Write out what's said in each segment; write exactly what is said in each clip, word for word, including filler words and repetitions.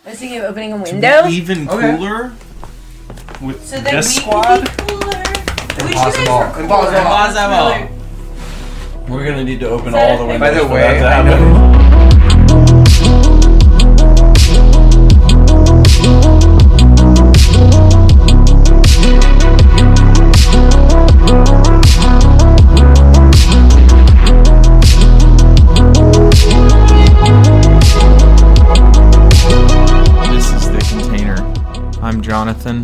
I was thinking of opening a window. To be even cooler okay. with so this we squad. Could be cooler. Impossible. Impossible. Impossible. Impossible. We're gonna need to open So, all the windows. By the for way, that to I happen. know. This is The Container. I'm Jonathan.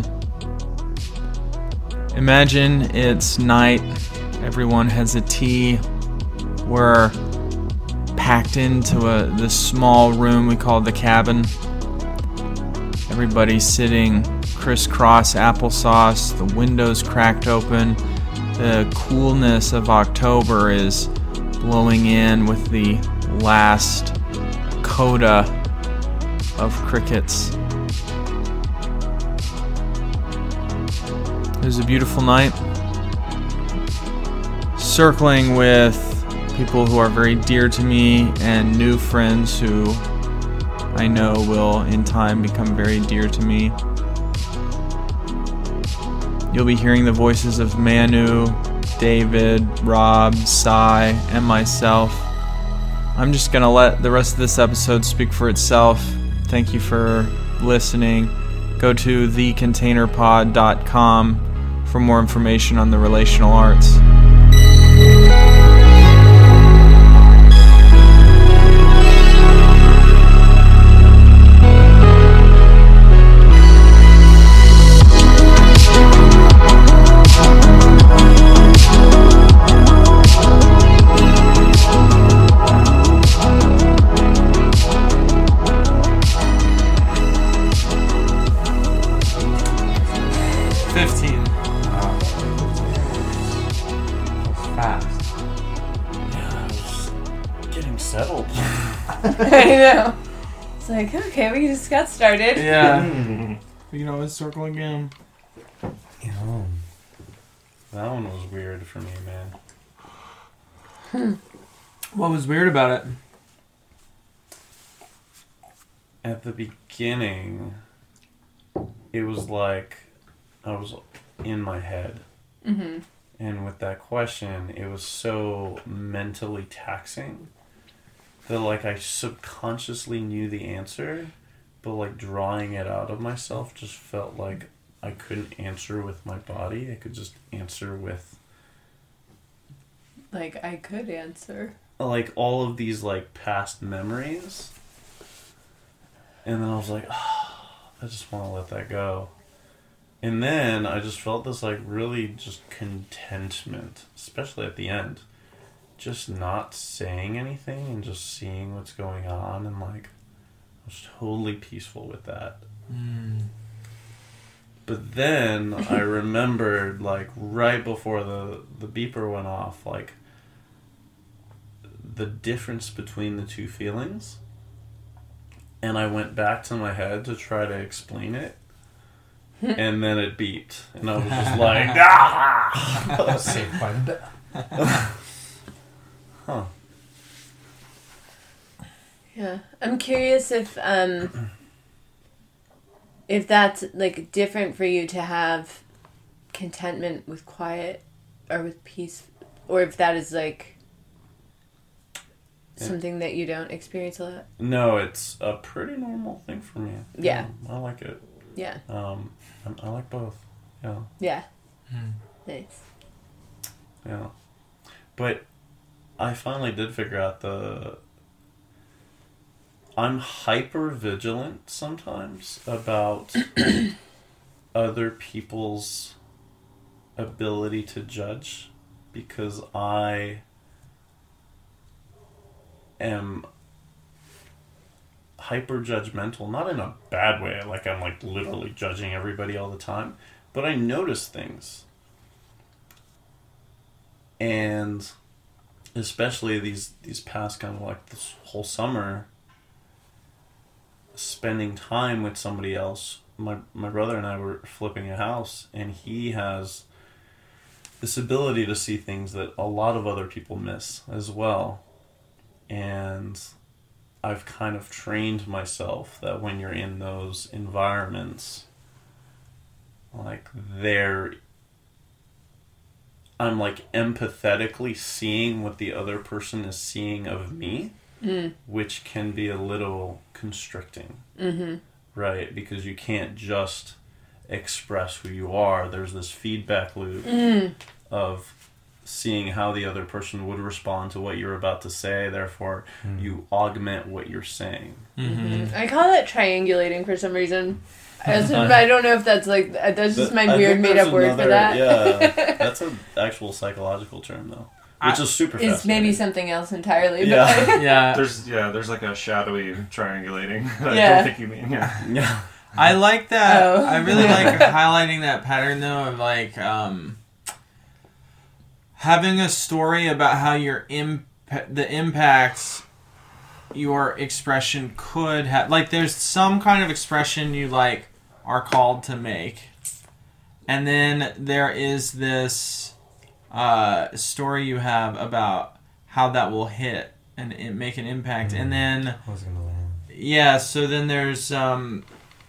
Imagine it's night, everyone has a tea, we're packed into a this small room we call the cabin. Everybody's sitting crisscross applesauce, the windows cracked open, the coolness of October is blowing in with the last coda of crickets. It was a beautiful night. Circling with people who are very dear to me and new friends who I know will in time become very dear to me. You'll be hearing the voices of Manu, David, Rob, Sai, and myself. I'm just gonna let the rest of this episode speak for itself. Thank you for listening. Go to the container pod dot com for more information on the relational arts. fifteen. Wow. That's fast. Yeah, I was getting settled. I know. It's like, okay, we just got started. Yeah. Mm. We can always circle again. Yeah. That one was weird for me, man. Hmm. What was weird about it? At the beginning, it was like I was in my head. Mm-hmm. And with that question, it was so mentally taxing that like I subconsciously knew the answer, but like drawing it out of myself just felt like I couldn't answer with my body. I could just answer with Like, I could answer. like all of these like past memories. And then I was like, oh, I just want to let that go. And then I just felt this like really just contentment, especially at the end. Just not saying anything and just seeing what's going on, and like I was totally peaceful with that. Mm. But then I remembered like right before the, the beeper went off, like the difference between the two feelings. And I went back to my head to try to explain it. And then it beeped. And I was just like, ah! Saved by the bell. Huh. Yeah. I'm curious if, um, if that's, like, different for you to have contentment with quiet or with peace, or if that is, like, something that you don't experience a lot. No, it's a pretty normal thing for me. Yeah. Um, I like it. Yeah. Um, I, I like both. Yeah. Yeah. Mm. Nice. Yeah. But I finally did figure out the... I'm hyper vigilant sometimes about other people's ability to judge, because I am hyper judgmental, not in a bad way, like I'm like literally judging everybody all the time, but I notice things. And especially these these past kind of like this whole summer, spending time with somebody else. My my brother and I were flipping a house, and he has this ability to see things that a lot of other people miss as well. And I've kind of trained myself that when you're in those environments, like they're, I'm like empathetically seeing what the other person is seeing of me, mm. which can be a little constricting, mm-hmm. right? Because you can't just express who you are. There's this feedback loop mm. of seeing how the other person would respond to what you're about to say. Therefore, mm. you augment what you're saying. Mm-hmm. I call it triangulating for some reason. I don't know if that's like, that's just my I weird made up word another, for that. Yeah, that's an actual psychological term though, which I, is super fascinating. It's maybe something else entirely. Yeah. But yeah. There's yeah, there's like a shadowy triangulating. I Yeah. don't think you mean yeah. Yeah. I like that. Oh. I really like highlighting that pattern though of like um, having a story about how your imp- the impacts your expression could have. Like there's some kind of expression you like are called to make, and then there is this uh, story you have about how that will hit and, and make an impact, mm-hmm. and then I was gonna land. yeah. So then there's um.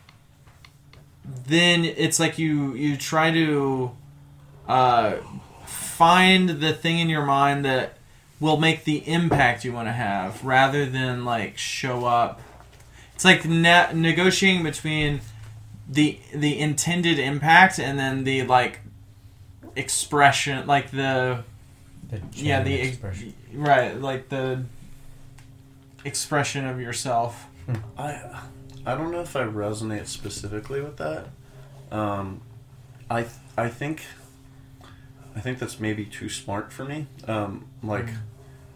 Then it's like you you try to uh, find the thing in your mind that will make the impact you want to have, rather than like show up. It's like ne- negotiating between the the intended impact and then the like expression, like the, the yeah the expression. right like the expression of yourself. I I don't know if I resonate specifically with that. Um, I I think I think that's maybe too smart for me. Um, like mm.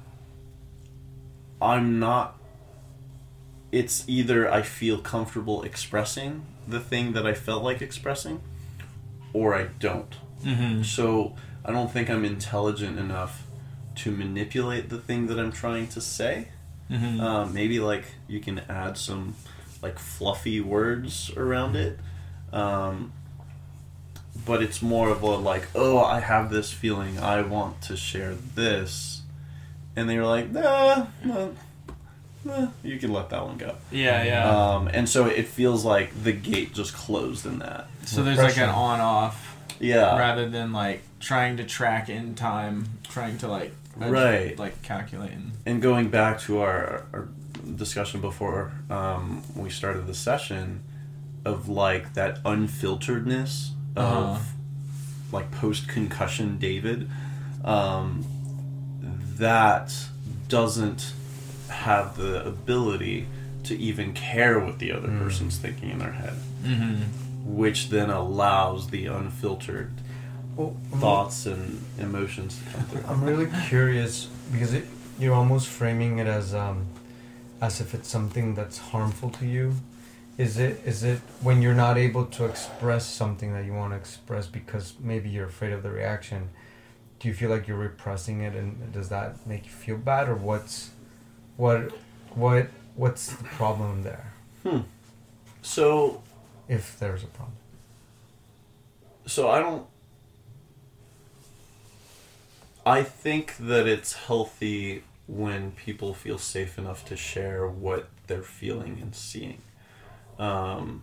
I'm not. It's either I feel comfortable expressing the thing that I felt like expressing, or I don't. Mm-hmm. So I don't think I'm intelligent enough to manipulate the thing that I'm trying to say. Mm-hmm. Um, maybe like you can add some like fluffy words around it, um, but it's more of a like, oh, I have this feeling, I want to share this, and they're like, nah, nah. Eh, you can let that one go. Yeah, yeah. Um, and so it feels like the gate just closed in that. So there's like an on-off. Yeah. Rather than like trying to track in time, trying to like right, like calculate. And, and going back to our, our discussion before um, we started the session, of like that unfilteredness of uh-huh. like post-concussion David, um, that doesn't have the ability to even care what the other mm. person's thinking in their head, mm-hmm. which then allows the unfiltered well, thoughts and emotions to come through. I'm really curious because it, you're almost framing it as um, as if it's something that's harmful to you. Is it is it when you're not able to express something that you want to express because maybe you're afraid of the reaction? Do you feel like you're repressing it, and does that make you feel bad, or what's What, what, what's the problem there? Hmm. So, if there's a problem. So I don't. I think that it's healthy when people feel safe enough to share what they're feeling and seeing. Um,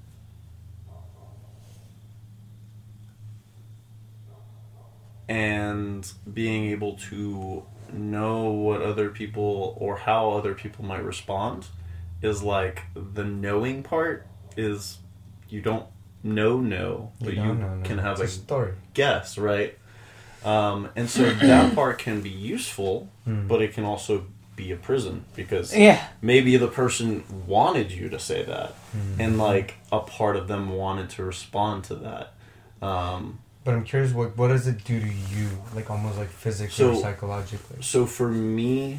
and being able to know what other people or how other people might respond is like the knowing part is you don't know no but you, you know, no. can have it's a, a story guess, right? Um, and so that part can be useful, mm. but it can also be a prison because yeah. maybe the person wanted you to say that mm. and like a part of them wanted to respond to that. Um, But I'm curious, what what does it do to you, like almost like physically so, or psychologically? So for me,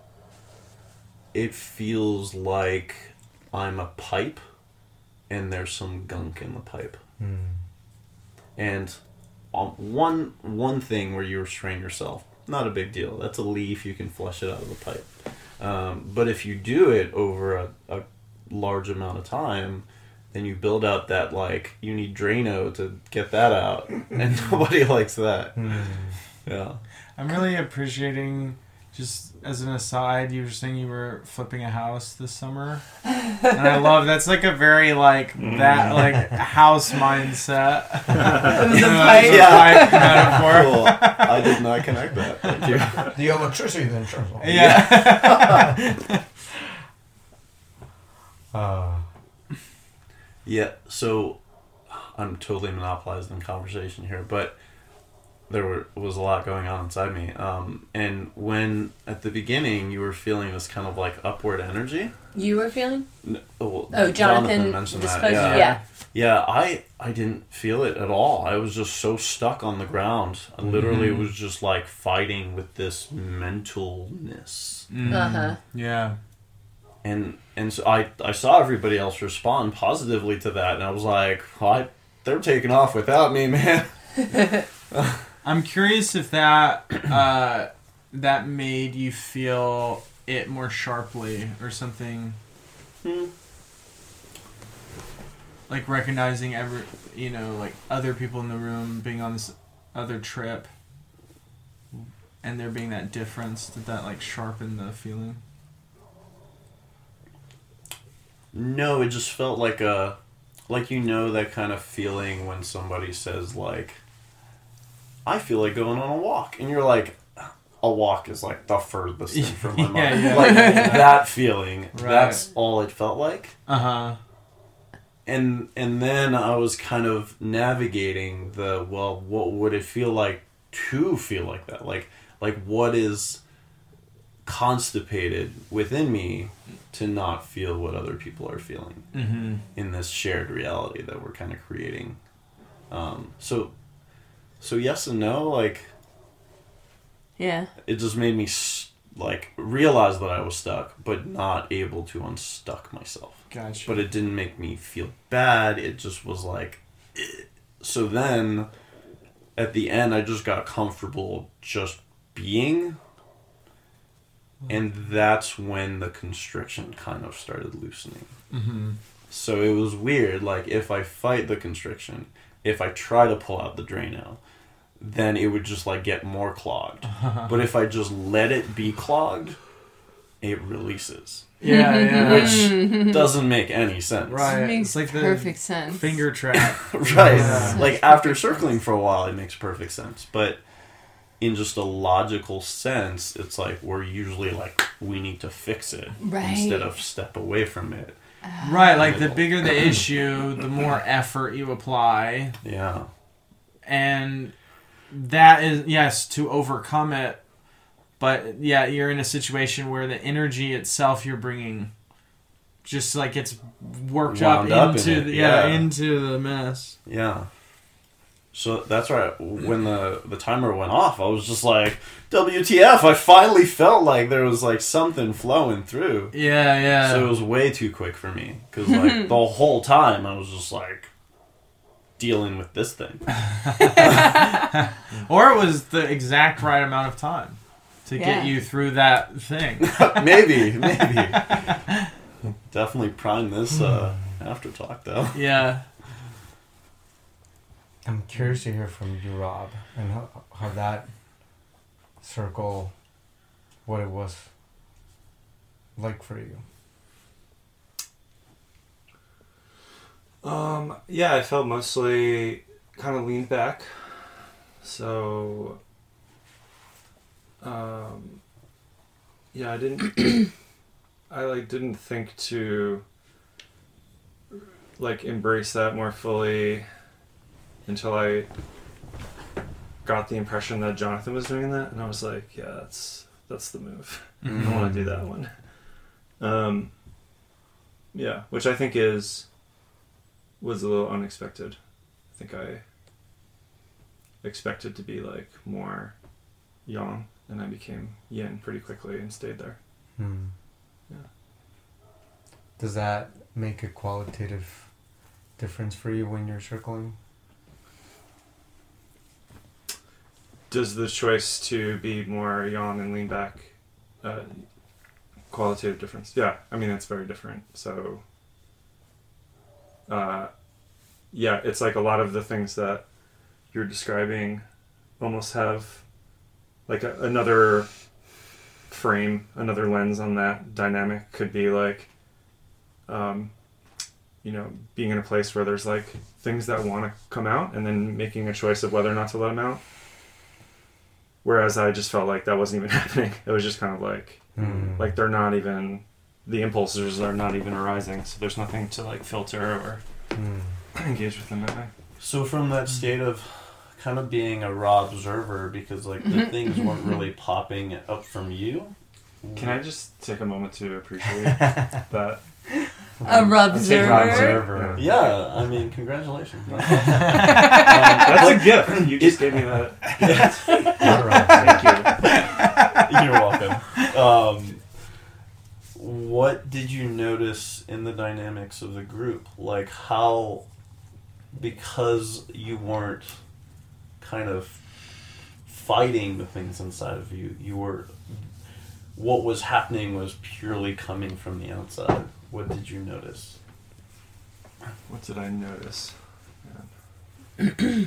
it feels like I'm a pipe, and there's some gunk in the pipe. Mm. And um, one one thing where you restrain yourself, not a big deal. That's a leaf, you can flush it out of the pipe. Um, but if you do it over a, a large amount of time, then you build out that, like, you need Drano to get that out. And nobody likes that. Mm. Yeah. I'm really appreciating just as an aside, you were saying you were flipping a house this summer, and I love that's like a very like that like house mindset. It was a Uh, pipe. it's a pipe metaphor. Cool. I did not connect that. Thank you. The electricity then turns on. Yeah. Uh, Yeah, so I'm totally monopolizing conversation here, but there were, was a lot going on inside me. Um, and when at the beginning you were feeling this kind of like upward energy. You were feeling? n- Oh, Oh, Jonathan, mentioned this that. question. Yeah. Yeah. Yeah, I I didn't feel it at all. I was just so stuck on the ground. I literally Mhm. was just like fighting with this mentalness. Mm, Uh-huh. Yeah. And and so I I saw everybody else respond positively to that, and I was like, well, I, they're taking off without me, man. I'm curious if that uh, that made you feel it more sharply or something. Hmm. Like recognizing every, you know, like other people in the room being on this other trip, and there being that difference. Did that like sharpen the feeling? No, it just felt like a, like you know that kind of feeling when somebody says like, I feel like going on a walk, and you're like, a walk is like the furthest thing from my Yeah, mind. yeah. Like that feeling. Right. That's all it felt like. Uh huh. And and then I was kind of navigating the, well, what would it feel like to feel like that? Like like what is constipated within me to not feel what other people are feeling Mm-hmm. in this shared reality that we're kind of creating. Um, so so yes and no, like Yeah. it just made me s- like realize that I was stuck, but not able to unstuck myself. Gotcha. But it didn't make me feel bad. It just was like, eh. So then at the end, I just got comfortable just being. And that's when the constriction kind of started loosening. Mm-hmm. So it was weird. Like, if I fight the constriction, if I try to pull out the Drano, then it would just, like, get more clogged. But if I just let it be clogged, it releases. Yeah, yeah. Which doesn't make any sense. Right. Makes It's like the perfect sense. finger trap. Right. Yeah. Like, after circling for a while, it makes perfect sense. But in just a logical sense, it's like we're usually like, we need to fix it Right. instead of step away from it. Right, like the bigger the issue, the more effort you apply. Yeah. And that is, yes, to overcome it. But yeah, you're in a situation where the energy itself you're bringing just like it's worked up, Wound up in into it, the, yeah, yeah. into the mess. Yeah. So that's right. When the, the timer went off, I was just like, W T F, I finally felt like there was like something flowing through. Yeah, yeah. So it was way too quick for me. Because like the whole time I was just like dealing with this thing. Or it was the exact right amount of time to Yeah. get you through that thing. Maybe, maybe. Definitely prime this uh, after talk though. Yeah. I'm curious to hear from you, Rob, and how, how that circle, what it was like for you. Um, yeah, I felt mostly kind of leaned back. So, um, yeah, I didn't, I like didn't think to like embrace that more fully until I got the impression that Jonathan was doing that, and I was like, yeah, that's, that's the move. I want to do that one. Um, yeah, which I think is, was a little unexpected. I think I expected to be like more yang, and I became yin pretty quickly and stayed there. Hmm. Yeah. Does that make a qualitative difference for you when you're circling? Does the choice to be more yang and lean back uh, qualitative difference? Yeah, I mean, it's very different. So, uh, yeah, it's like a lot of the things that you're describing almost have like a, another frame another lens on that dynamic could be like, um, you know, being in a place where there's like things that want to come out and then making a choice of whether or not to let them out. Whereas I just felt like that wasn't even happening. It was just kind of like, Mm. like they're not even, the impulses are not even arising. So there's nothing to like filter or Mm. engage with them that way. So from that state of kind of being a raw observer, because like the things weren't really popping up from you. Can I just take a moment to appreciate that? A rub I'll take observer. observer. Yeah, I mean, congratulations. Um, That's a gift. You just gave me that. All right. Thank you. You're welcome. Um, what did you notice in the dynamics of the group? Like how, because you weren't kind of fighting the things inside of you, you were, what was happening was purely coming from the outside. What did you notice? What did I notice? Man.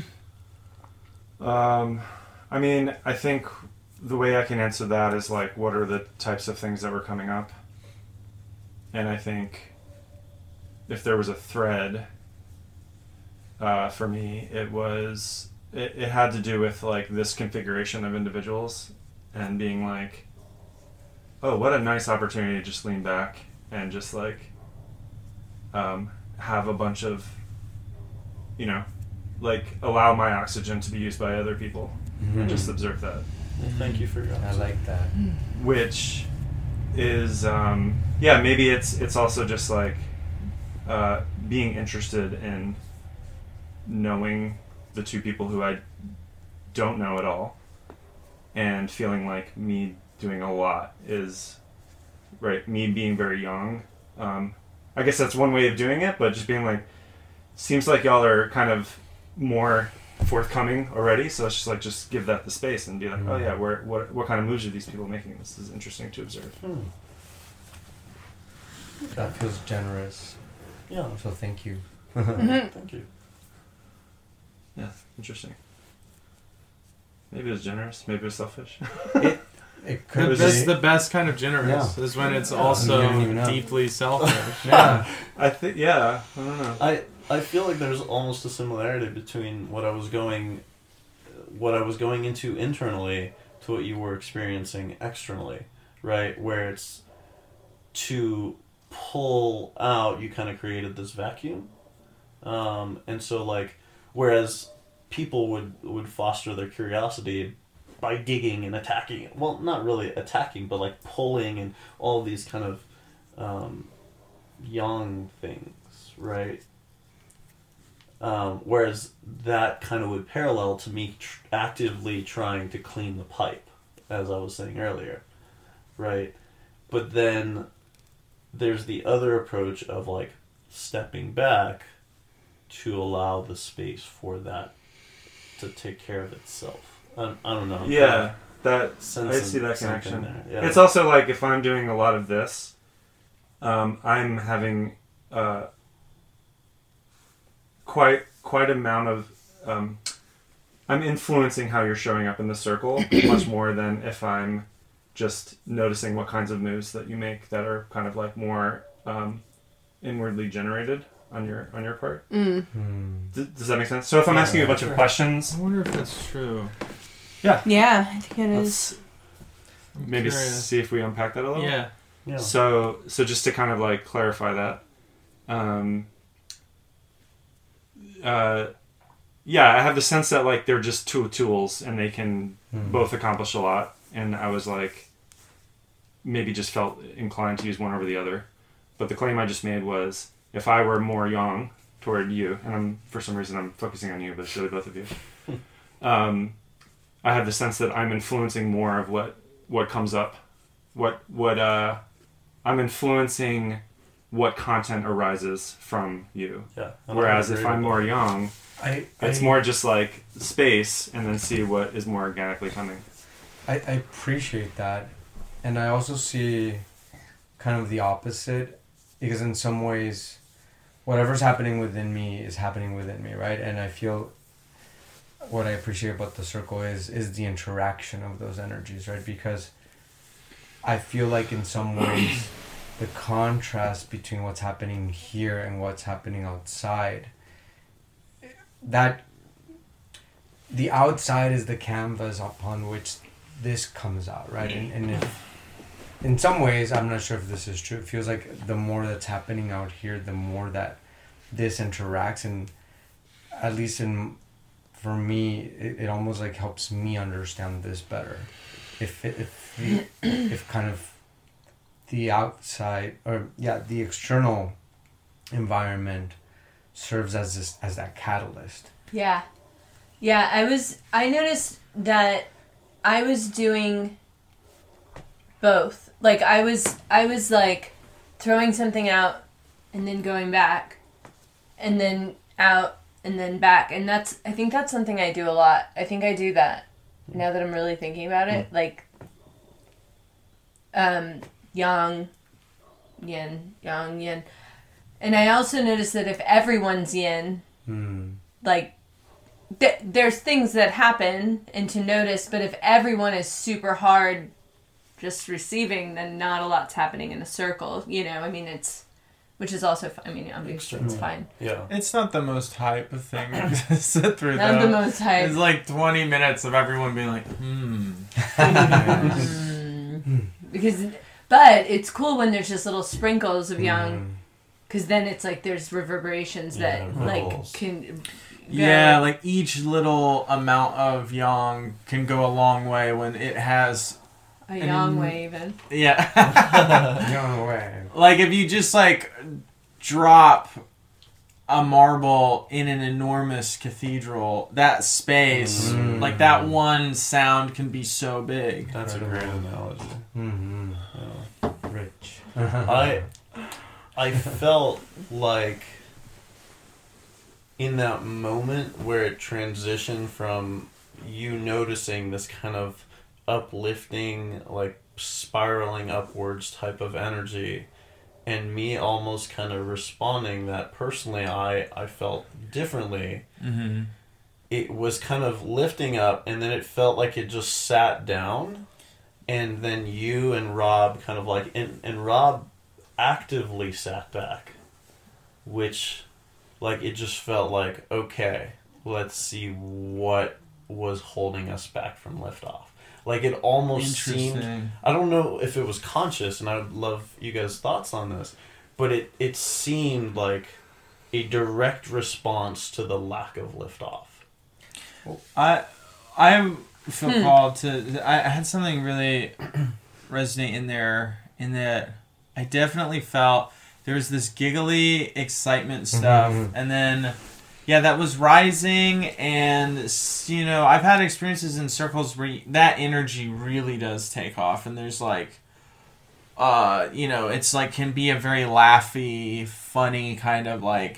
um, I mean, I think the way I can answer that is like, what are the types of things that were coming up? And I think if there was a thread, uh, for me, it was, it, it had to do with like this configuration of individuals and being like, oh, what a nice opportunity to just lean back and just like um, have a bunch of, you know, like allow my oxygen to be used by other people Mhm. and just observe that. Well, thank you for your I like that. Which is, um, yeah, maybe it's it's also just like uh, being interested in knowing the two people who I don't know at all and feeling like me doing a lot is, right, me being very young. Um, I guess that's one way of doing it, but just being like, seems like y'all are kind of more forthcoming already, so it's just like, just give that the space and be like, Mm. oh yeah, where, what what kind of moves are these people making? This is interesting to observe. Hmm. That feels generous. Yeah, So thank you. thank you. Yeah, interesting. Maybe it was generous, maybe it was selfish. It could was be. That's the best kind of generous. Is when it's Yeah. You also don't even know. deeply selfish. Yeah. I think, yeah, I don't know. I I feel like there's almost a similarity between what I was going, what I was going into internally to what you were experiencing externally, right? Where it's to pull out, you kind of created this vacuum, um, and so like, whereas people would would foster their curiosity by digging and attacking. Well, not really attacking, but like pulling and all these kind of um, young things, right? Um, whereas that kind of would parallel to me tr- actively trying to clean the pipe, as I was saying earlier, right? But then there's the other approach of like stepping back to allow the space for that to take care of itself. I, I don't know. I'm Yeah, that I sensing see that something connection. there. Yeah. It's also like if I'm doing a lot of this, um, I'm having uh, quite quite amount of um, I'm influencing how you're showing up in the circle much more than if I'm just noticing what kinds of moves that you make that are kind of like more um, inwardly generated on your on your part. Mm. Hmm. D- does that make sense? So if I'm asking you a bunch of questions, I wonder if that's true. Yeah, I think it is. let's I'm maybe curious. see if we unpack that a little. Yeah. yeah. So, so just to kind of like clarify that, um, uh, yeah, I have the sense that like they're just two tools and they can Hmm. both accomplish a lot. And I was like, maybe just felt inclined to use one over the other. But the claim I just made was, if I were more young toward you, and I'm for some reason I'm focusing on you, but it's really both of you. um, I have the sense that I'm influencing more of what what comes up, what what uh, I'm influencing what content arises from you. Yeah. And I Whereas agree if I'm with more that. young, I, it's I, more just like space, and then see what is more organically coming. I, I appreciate that. And I also see kind of the opposite, because in some ways, whatever's happening within me is happening within me, right? And I feel what I appreciate about the circle is is the interaction of those energies, right? Because I feel like in some ways the contrast between what's happening here and what's happening outside, that the outside is the canvas upon which this comes out, right? And, and if, in some ways, I'm not sure if this is true, it feels like the more that's happening out here, the more that this interacts, and at least in for me, it, it almost like helps me understand this better. If it, if the, if kind of the outside, or yeah, the external environment serves as this, as that catalyst. Yeah. Yeah, I was I noticed that I was doing both. Like I was I was like throwing something out and then going back and then out and then back, and that's I think that's something I do a lot. I think I do that now that I'm really thinking about it. Like um yang, yin, yang, yin. And I also noticed that if everyone's yin, Mm. like th- there's things that happen and to notice, but if everyone is super hard just receiving, then not a lot's happening in a circle, you know. I mean, it's which is also fi- I mean, obviously it's fine. Yeah. It's not the most hype thing to sit through, Not though. the most hype. It's like twenty minutes of everyone being like, hmm. Mm. Because but it's cool when there's just little sprinkles of yang, because then it's like there's reverberations that Yeah, like ripples. can Yeah, like each little amount of yang can go a long way when it has, a yang way even. yeah. No way. Like if you just like drop a marble in an enormous cathedral, that space, Mm. like that one sound can be so big. That's a great analogy. Mm-hmm. Yeah. Rich. I I felt like in that moment where it transitioned from you noticing this kind of uplifting, like spiraling upwards type of energy, and me almost kind of responding that personally I, I felt differently. Mm-hmm. It was kind of lifting up, and then it felt like it just sat down, and then you and Rob kind of like, and, and Rob actively sat back, which, like, it just felt like, okay, let's see what was holding us back from liftoff. Like, it almost seemed, Interesting. I don't know if it was conscious, and I would love you guys' thoughts on this, but it, it seemed like a direct response to the lack of liftoff. I I feel Hmm. called to. I, I had something really resonate in there. In that, I definitely felt there was this giggly excitement stuff, Mhm. and then yeah, that was rising, and you know, I've had experiences in circles where that energy really does take off, and there's like, uh, you know, it's like can be a very laughy, funny kind of like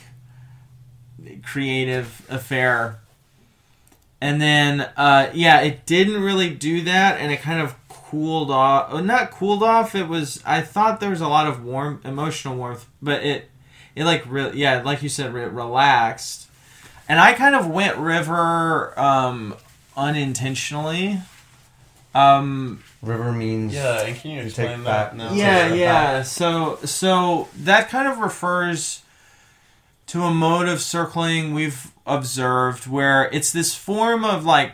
creative affair. And then, uh, yeah, it didn't really do that, and it kind of cooled off. Oh, not cooled off. It was. I thought there was a lot of warm, emotional warmth, but it, it like, re- yeah, like you said, it relaxed. And I kind of went river, um, unintentionally. Um, River means Yeah, and can you You explain take that back- now? yeah, step yeah. So, so that kind of refers to a mode of circling we've observed where it's this form of like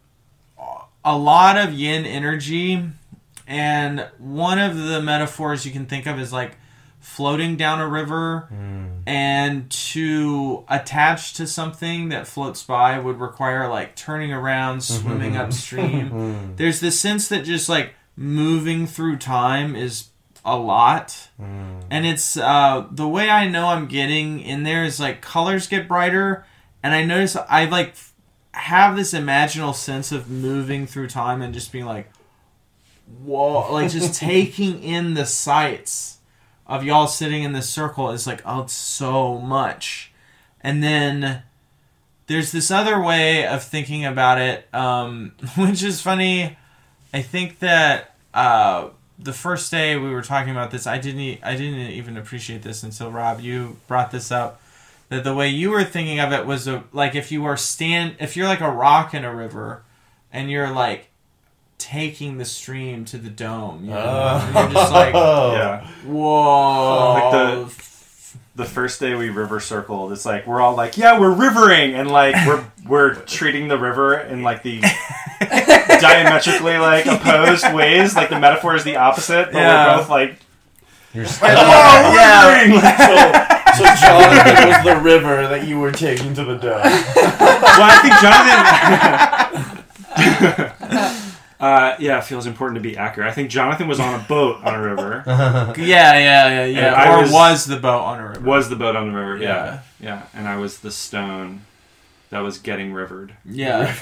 a lot of yin energy, and one of the metaphors you can think of is like floating down a river, Mm. and to attach to something that floats by would require like turning around, swimming upstream. Mm. There's this sense that just like moving through time is a lot. Mm. And it's uh, the way I know I'm getting in there is like colors get brighter, and I notice I like f- have this imaginal sense of moving through time and just being like, whoa, like just taking in the sights of y'all sitting in this circle is like, oh, it's so much. And then there's this other way of thinking about it, um, which is funny. I think that uh, the first day we were talking about this, I didn't e- I didn't even appreciate this until Rob, you brought this up. That the way you were thinking of it was a, like if you are stand if you're like a rock in a river, and you're like taking the stream to the dome. You know? Oh. And you're just like, Yeah. whoa. Like the the first day we river circled, it's like we're all like, yeah, we're rivering, and like we're we're treating the river in like the diametrically like opposed ways. Like the metaphor is the opposite, but Yeah. we're both like, You're oh, Yeah. rivering! So, so Jonathan was the river that you were taking to the dome. Well, I think Jonathan. uh, yeah, it feels important to be accurate. I think Jonathan was on a boat on a river. Yeah, yeah, yeah, yeah. And I Or was- was, the boat on a river. Was the boat on the river? Yeah. Yeah. yeah, And I was the stone that was getting rivered. Yeah.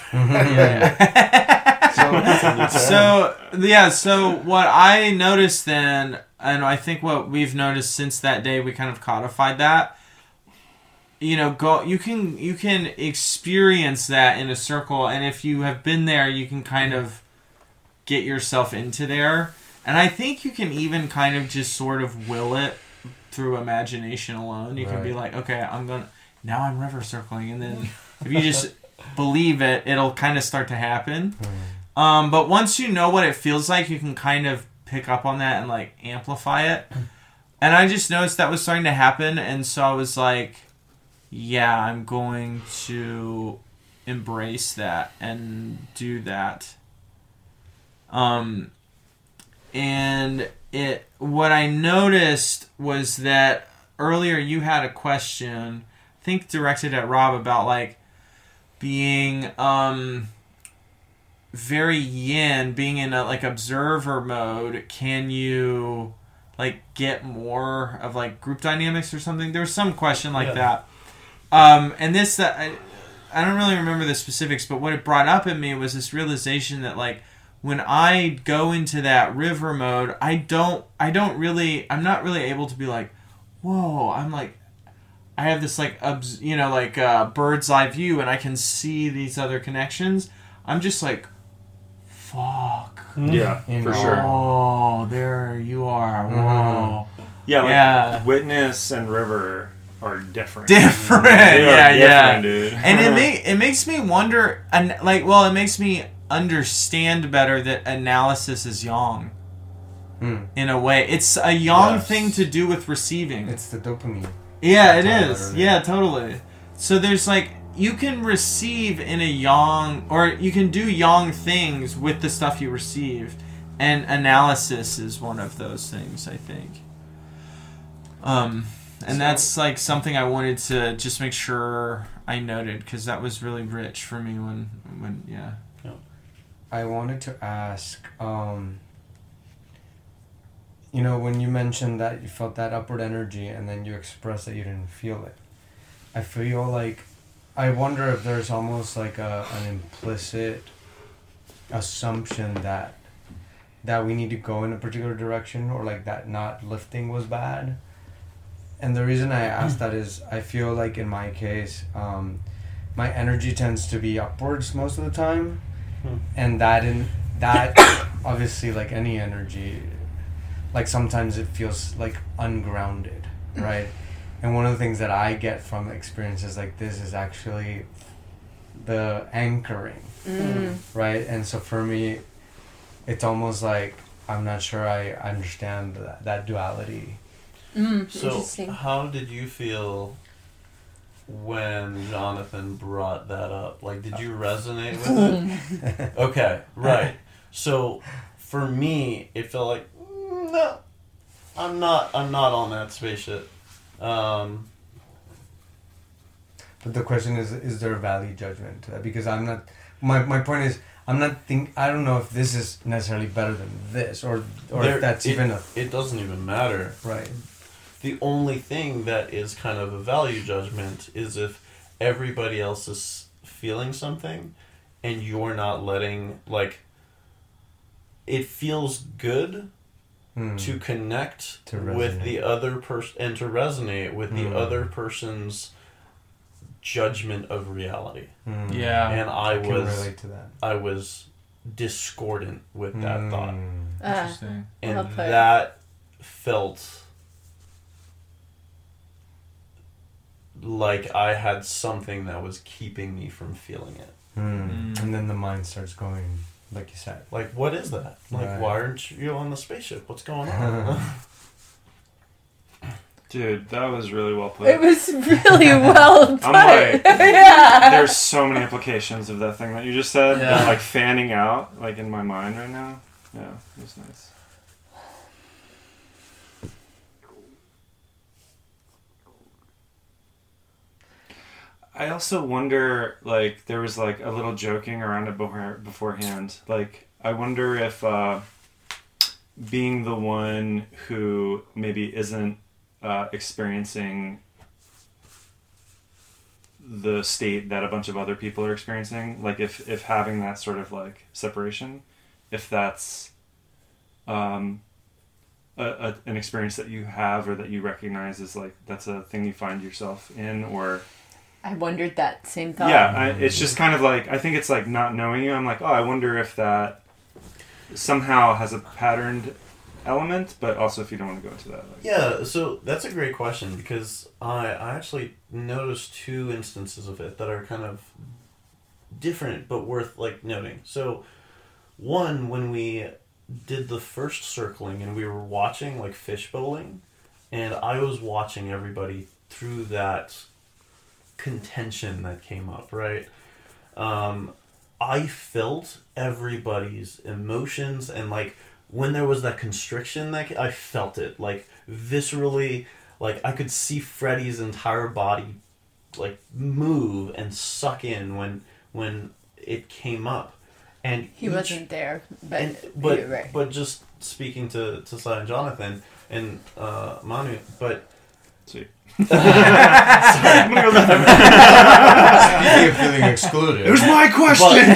yeah. so, so, yeah, so what I noticed then, and I think what we've noticed since that day, we kind of codified that. You know, go. You can you can experience that in a circle, and if you have been there, you can kind of get yourself into there. And I think you can even kind of just sort of will it through imagination alone. You can be Right. like, okay, I'm gonna now I'm river circling, and then if you just believe it, it'll kind of start to happen. Um, but once you know what it feels like, you can kind of pick up on that and like amplify it. And I just noticed that was starting to happen, and so I was like, yeah, I'm going to embrace that and do that. Um, and it what I noticed was that earlier you had a question, I think directed at Rob, about like being um very yin, being in a like observer mode. Can you like get more of like group dynamics or something? There was some question like Yeah. that. Um, and this, uh, I, I don't really remember the specifics, but what it brought up in me was this realization that like when I go into that river mode, I don't, I don't really, I'm not really able to be like, whoa, I'm like, I have this like, obs- you know, like uh, bird's eye view, and I can see these other connections. I'm just like, fuck. Yeah, You for know. sure. Oh, there you are. Whoa. Yeah, like Yeah. Witness and River are different. Different. They are Yeah, yeah. different, dude. And it make it makes me wonder, and like, well, it makes me understand better that analysis is yang. Mm. In a way, it's a yang Yes. thing to do with receiving. It's the dopamine. Yeah, it Totally. is. Yeah, totally. So there's like, you can receive in a yang, or you can do yang things with the stuff you receive, and analysis is one of those things, I think. Um, and So- that's like something I wanted to just make sure I noted, because that was really rich for me when, when yeah. I wanted to ask, um, you know, when you mentioned that you felt that upward energy and then you expressed that you didn't feel it, I feel like, I wonder if there's almost like a, an implicit assumption that that we need to go in a particular direction, or like that not lifting was bad. And the reason I ask that is I feel like in my case, um, my energy tends to be upwards most of the time. And that in that obviously, like any energy, like sometimes it feels like ungrounded, right? And one of the things that I get from experiences like this is actually the anchoring, Mm. right? And so for me, it's almost like I'm not sure I understand that, that duality. Mm. So, Interesting. how did you feel when Jonathan brought that up? Like, did you resonate with it? Okay, right. So, for me, it felt like, mm, no, I'm not. I'm not on that spaceship. Um, But the question is, is there a value judgment to that? Because I'm not, my, my point is, I'm not think, I don't know if this is necessarily better than this, or or there- if that's it, even a, It doesn't even matter. right. The only thing that is kind of a value judgment is if everybody else is feeling something and you're not letting, like, it feels good Hmm. to connect To with resonate. the other person and to resonate with the Mm. other person's judgment of reality. Hmm. Yeah. And I I can was relate to that. I was discordant with that thought. Hmm. Ah, Interesting. And Well put. that felt like I had something that was keeping me from feeling it. Hmm. Mm. And then the mind starts going. like you said. Like, what is that? Like, Right. why aren't you on the spaceship? What's going on? Dude, that was really well put. It was really well done. like- yeah. There's so many implications of that thing that you just said. Yeah. That, like fanning out, like in my mind right now. Yeah, it was nice. I also wonder, like, there was like a little joking around it before, beforehand. Like, I wonder if uh, being the one who maybe isn't uh, experiencing the state that a bunch of other people are experiencing, like if, if having that sort of like separation, if that's um, a, a, an experience that you have or that you recognize as like, that's a thing you find yourself in, or... I wondered that same thought. Yeah, I, it's just kind of like, I think it's like not knowing you. I'm like, oh, I wonder if that somehow has a patterned element, but also if you don't want to go into that. Like, Yeah, so that's a great question because I, I actually noticed two instances of it that are kind of different but worth like noting. So one, when we did the first circling and we were watching like fish bowling, and I was watching everybody through that contention that came up, right? Um, I felt everybody's emotions, and like when there was that constriction, that I felt it like viscerally. Like I could see Freddie's entire body like move and suck in when when it came up, and He each- wasn't there, but, and, but you're right. but just speaking to to Sai and Jonathan and uh, Manu, but. sweet. I'm gonna go Speaking of feeling excluded. It was my question!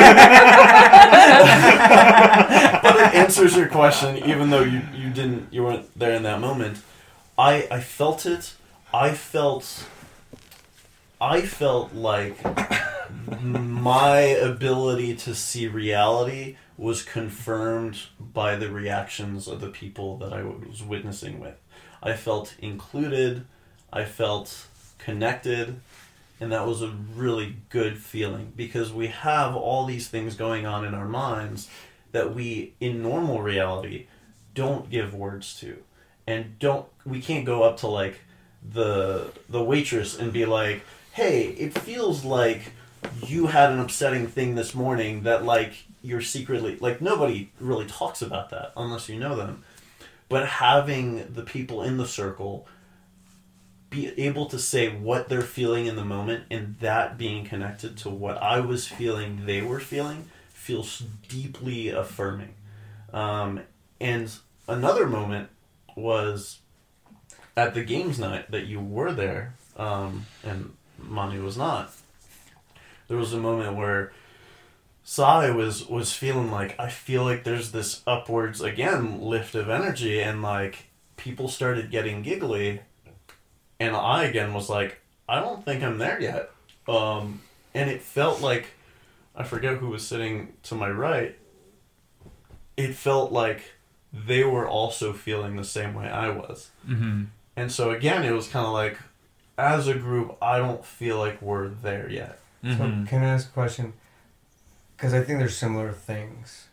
But it answers your question, even though you, you didn't you weren't there in that moment. I I felt it. I felt. I felt like my ability to see reality was confirmed by the reactions of the people that I was witnessing with. I felt included. I felt connected. And that was a really good feeling because we have all these things going on in our minds that we, in normal reality, don't give words to. And don't we can't go up to like the the waitress and be like, hey, it feels like you had an upsetting thing this morning that like you're secretly like nobody really talks about that unless you know them. But having the people in the circle be able to say what they're feeling in the moment and that being connected to what I was feeling they were feeling feels deeply affirming. Um, and another moment was at the games night that you were there, um, and Manu was not. There was a moment where Sai was, was feeling like, I feel like there's this upwards, again, lift of energy, and like people started getting giggly. And I, again, was like, I don't think I'm there yet. Um, and it felt like, I forget who was sitting to my right. It felt like they were also feeling the same way I was. Mm-hmm. And so, again, it was kind of like, as a group, I don't feel like we're there yet. Mm-hmm. So can I ask a question? Because I think there's similar things.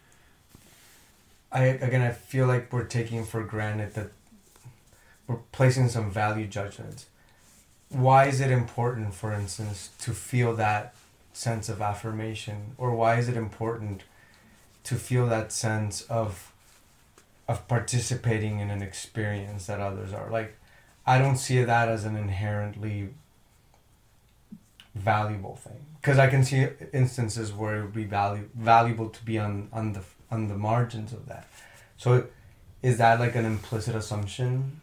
I again, I feel like we're taking for granted that we're placing some value judgments. Why is it important, for instance, to feel that sense of affirmation? Or why is it important to feel that sense of of participating in an experience that others are? Like, I don't see that as an inherently valuable thing. Because I can see instances where it would be valu- valuable to be on, on the on the margins of that. So is that like an implicit assumption?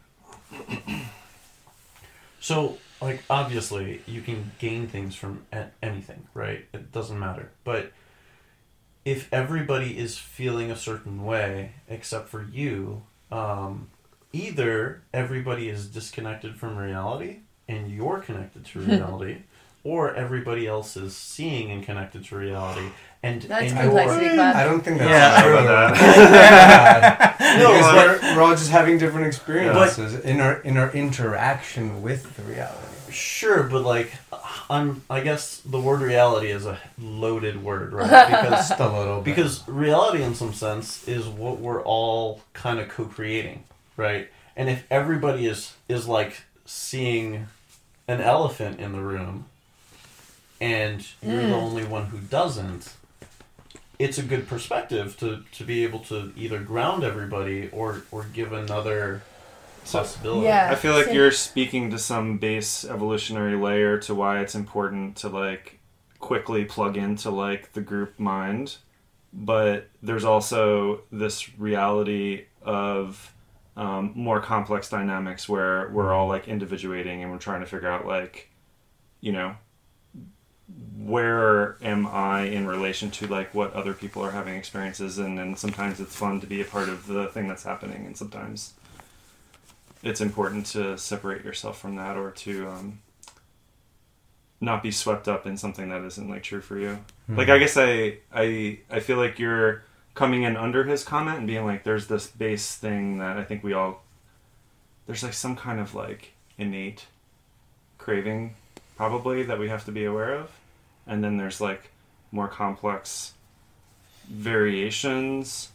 So, like, obviously, you can gain things from a- anything, right? It doesn't matter. But if everybody is feeling a certain way, except for you, um, either everybody is disconnected from reality and you're connected to reality, or everybody else is seeing and connected to reality. And, That's and complexity you're- class. I don't think that's Yeah, true. about Yeah. No, Because but- we're, we're all just having different experiences in our in our interaction with the reality. Sure, but like, I'm. I guess the word reality is a loaded word, right? Because Just a little bit. because reality, in some sense, is what we're all kind of co-creating, right? And if everybody is is like seeing an elephant in the room, and you're Mm. the only one who doesn't, it's a good perspective to, to be able to either ground everybody or or give another possibility. Yeah. I feel like So- you're speaking to some base evolutionary layer to why it's important to like quickly plug into like the group mind, but there's also this reality of um, more complex dynamics where we're all like individuating and we're trying to figure out like, you know, where am I in relation to like what other people are having experiences, and then sometimes it's fun to be a part of the thing that's happening, and sometimes it's important to separate yourself from that or to um, not be swept up in something that isn't like true for you. Hmm. Like I guess I I I feel like you're coming in under his comment and being like, there's this base thing that I think we all, there's like some kind of like innate craving probably that we have to be aware of, and then there's like more complex variations.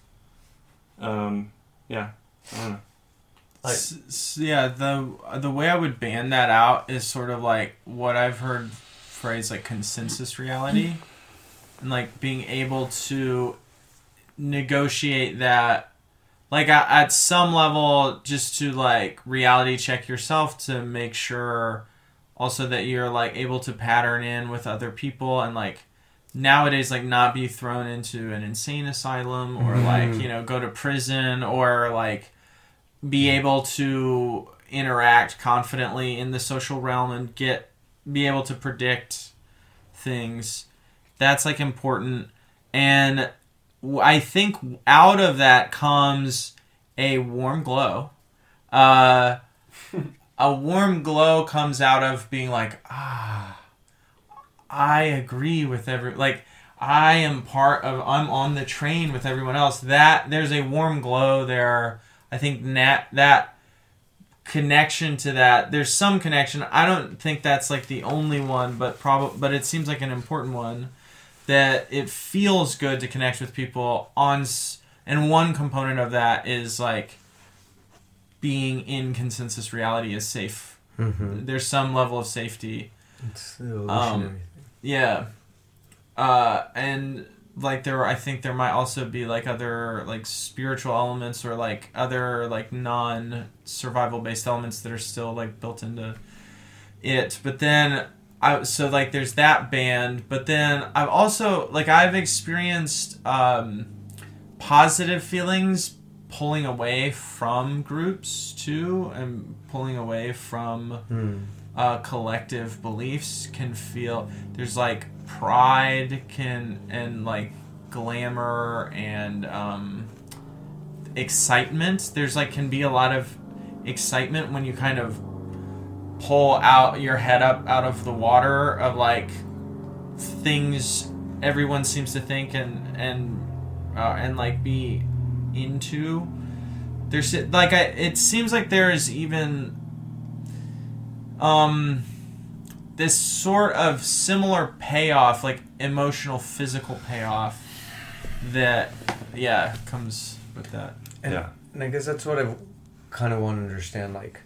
Um, yeah, I don't know. Like- S- s- yeah, the the way I would band that out is sort of like what I've heard phrased like consensus reality, and like being able to negotiate that, like at, at some level, just to like reality check yourself to make sure also that you're like able to pattern in with other people, and like nowadays like not be thrown into an insane asylum or Mhm. like, you know, go to prison or like be able to interact confidently in the social realm and get be able to predict things. That's like important. And w- I think out of that comes a warm glow. Uh, a warm glow comes out of being like, ah, I agree with every, like, I am part of, I'm on the train with everyone else. That, there's a warm glow there. I think that, that connection to that, there's some connection. I don't think that's like the only one, but probably, but it seems like an important one, that it feels good to connect with people on, s- and one component of that is like being in consensus reality is safe. Mm-hmm. There's some level of safety. It's the evolutionary thing. Yeah. Uh, and like there, I think there might also be like other like spiritual elements or like other like non-survival based elements that are still like built into it. But then I, so like there's that band, but then I've also like I've experienced um, positive feelings pulling away from groups too, and pulling away from Mm. uh, collective beliefs can feel, there's like pride can and like glamour and um, excitement. There's like can be a lot of excitement when you kind of pull out your head up out of the water of like things everyone seems to think and and uh, and like be into. There's like I, it seems like there is even um this sort of similar payoff, like emotional, physical payoff that yeah comes with that. And, Yeah. and I guess that's what I kind of want to understand. Like,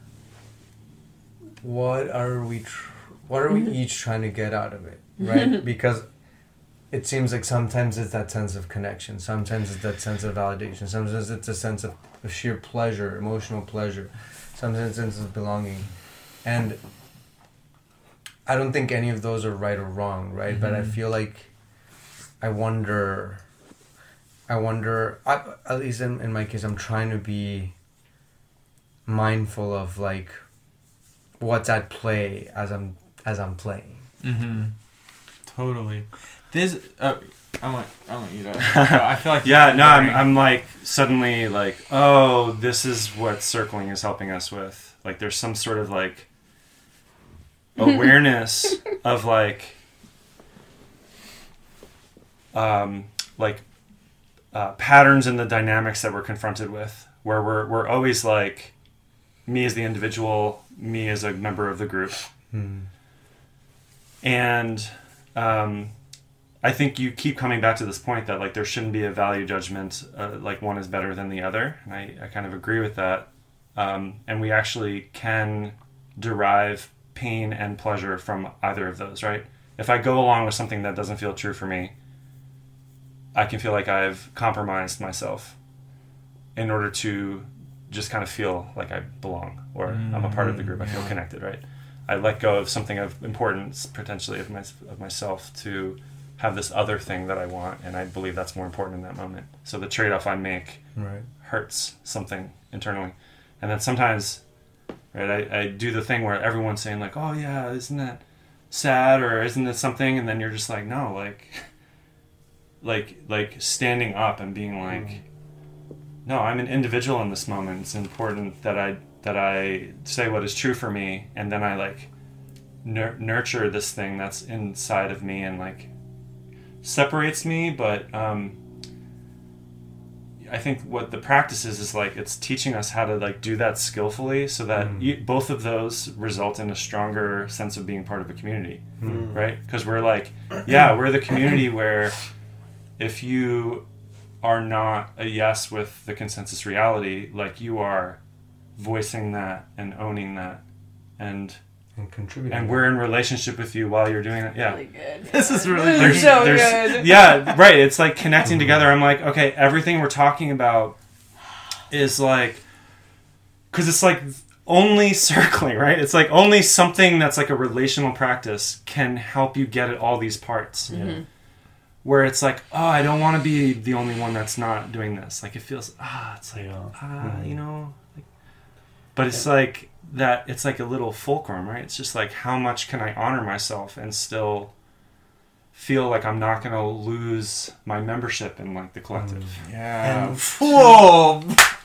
what are we? Tr- what are we each trying to get out of it, right? Because it seems like sometimes it's that sense of connection, sometimes it's that sense of validation, sometimes it's a sense of, of sheer pleasure, emotional pleasure, sometimes it's a sense of belonging, and I don't think any of those are right or wrong, right? Mm-hmm. But I feel like I wonder. I wonder, I, at least in, in my case, I'm trying to be mindful of like what's at play as I'm as I'm playing. Mm-hmm. Totally. This. Uh, I want. I want you to. I feel like. Yeah, no, I'm, very- I'm like suddenly like, oh, this is what circling is helping us with. Like, there's some sort of like awareness of like, um, like uh, patterns in the dynamics that we're confronted with, where we're we're always like, me as the individual, me as a member of the group, Hmm. And um, I think you keep coming back to this point that like there shouldn't be a value judgment, uh, like one is better than the other. And I, I kind of agree with that. Um, and we actually can derive pain and pleasure from either of those, right? If I go along with something that doesn't feel true for me, I can feel like I've compromised myself in order to just kind of feel like I belong, or mm, I'm a part of the group. I feel yeah. connected, right? I let go of something of importance, potentially, of, my, of myself to have this other thing that I want, and I believe that's more important in that moment. So the trade-off I make right. hurts something internally. And then sometimes, right, I, I do the thing where everyone's saying, like, oh, yeah, isn't that sad, or isn't it something? And then you're just like, no, like, like, like standing up and being like, mm. no, I'm an individual in this moment. It's important that I that I say what is true for me, and then I like nur- nurture this thing that's inside of me and like separates me. But um, I think what the practice is is like it's teaching us how to like do that skillfully, so that mm. you, both of those result in a stronger sense of being part of a community, mm. right? Because we're like, yeah, we're the community where if you are not a yes with the consensus reality, like you are voicing that and owning that and and contributing, and we're in relationship with you while you're doing it. Yeah, really good. This is really there's, so there's, good. Yeah, right. It's like connecting together. I'm like, okay, everything we're talking about is like, because it's like only circling, right? It's like only something that's like a relational practice can help you get at all these parts. Mm-hmm. Where it's like, oh, I don't want to be the only one that's not doing this. Like, it feels, ah, it's like, yeah. ah, mm-hmm. you know. Like, but it's yeah. like that, it's like a little fulcrum, right? It's just like, how much can I honor myself and still feel like I'm not going to lose my membership in, like, the collective? Mm, yeah. And whoa!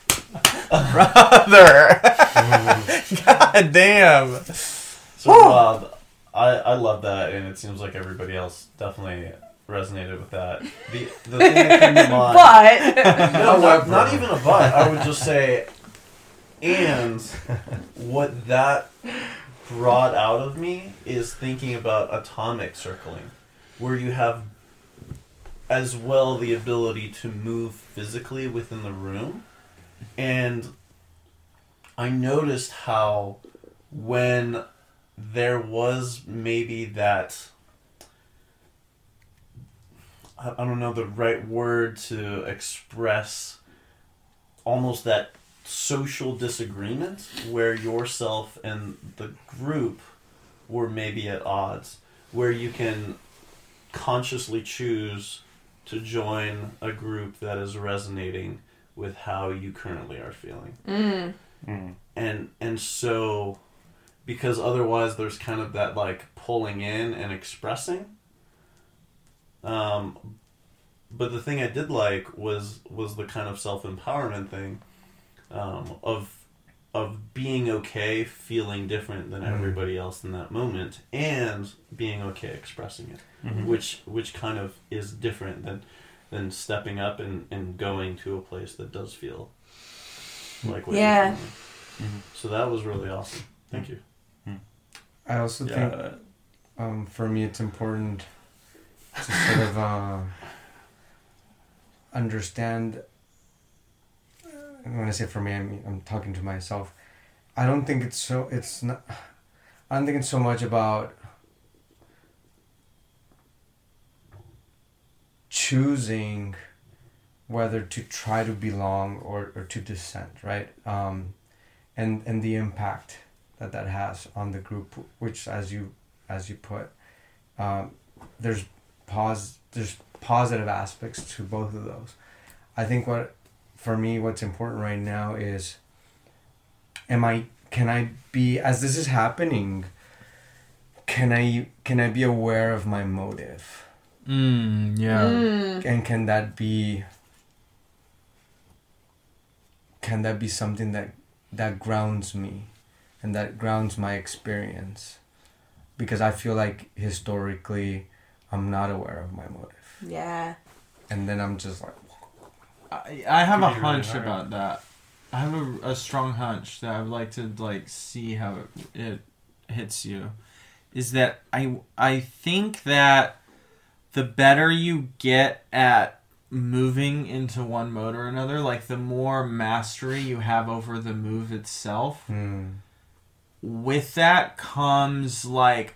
Brother! God damn! So, Rob, I, I love that, and it seems like everybody else definitely resonated with that. The the thing that came to mind, but no, not, not even a but. I would just say, and what that brought out of me is thinking about atomic circling, where you have as well the ability to move physically within the room, and I noticed how when there was maybe that, I don't know the right word to express almost that social disagreement where yourself and the group were maybe at odds, where you can consciously choose to join a group that is resonating with how you currently are feeling. Mm. Mm. And and so, because otherwise there's kind of that like pulling in and expressing. Um, but the thing I did like was was the kind of self-empowerment thing, um, of of being okay feeling different than mm-hmm. everybody else in that moment, and being okay expressing it, mm-hmm. which which kind of is different than than stepping up and, and going to a place that does feel like what yeah. you're feeling. Mm-hmm. So that was really awesome. Thank you. I also Yeah. think um, for me it's important to sort of uh, understand. When I say for me, I mean I'm talking to myself. I don't think it's so. It's not. I don't think it's so much about choosing whether to try to belong or, or to dissent, right? Um, and and the impact that that has on the group, which as you as you put, um, there's pos there's positive aspects to both of those. I think what for me what's important right now is, am I can I be, as this is happening, can I can I be aware of my motive? Mm, yeah. Mm. And can that be can that be something that that grounds me and that grounds my experience? Because I feel like historically I'm not aware of my motive. Yeah. And then I'm just like, I, I have a Could be really hunch hard. about that. I have a, a strong hunch that I would like to like see how it, it hits you. is that I I think that the better you get at moving into one mode or another, like the more mastery you have over the move itself, Mm. with that comes like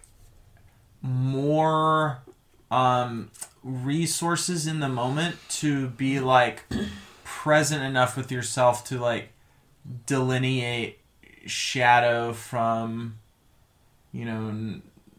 more um, resources in the moment to be like present enough with yourself to like delineate shadow from, you know,